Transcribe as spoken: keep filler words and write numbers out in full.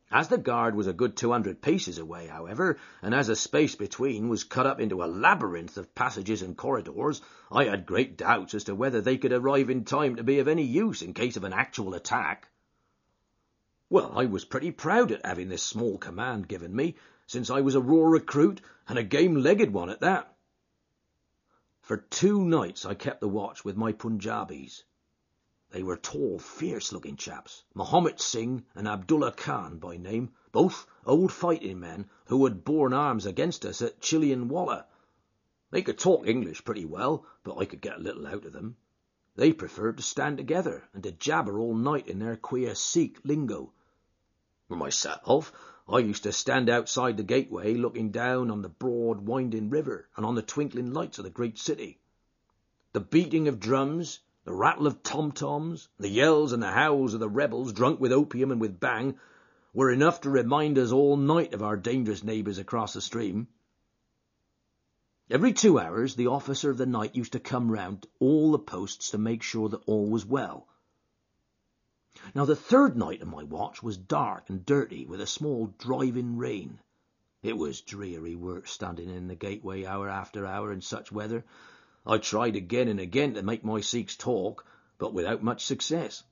As the guard was a good two hundred paces away, however, and as the space between was cut up into a labyrinth of passages and corridors, I had great doubts as to whether they could arrive in time to be of any use in case of an actual attack. Well, I was pretty proud at having this small command given me, since I was a raw recruit, and a game-legged one at that. For two nights I kept the watch with my Punjabis. They were tall, fierce-looking chaps, Mahomet Singh and Abdullah Khan by name, both old fighting men who had borne arms against us at Chilianwalla. They could talk English pretty well, but I could get a little out of them. They preferred to stand together and to jabber all night in their queer Sikh lingo. For myself, I used to stand outside the gateway looking down on the broad, winding river and on the twinkling lights of the great city. The beating of drums, the rattle of tom-toms, the yells and the howls of the rebels, drunk with opium and with bang, were enough to remind us all night of our dangerous neighbours across the stream. Every two hours the officer of the night used to come round all the posts to make sure that all was well. Now the third night of my watch was dark and dirty, with a small driving rain. It was dreary work standing in the gateway hour after hour in such weather. I tried again and again to make my Sikhs talk, but without much success.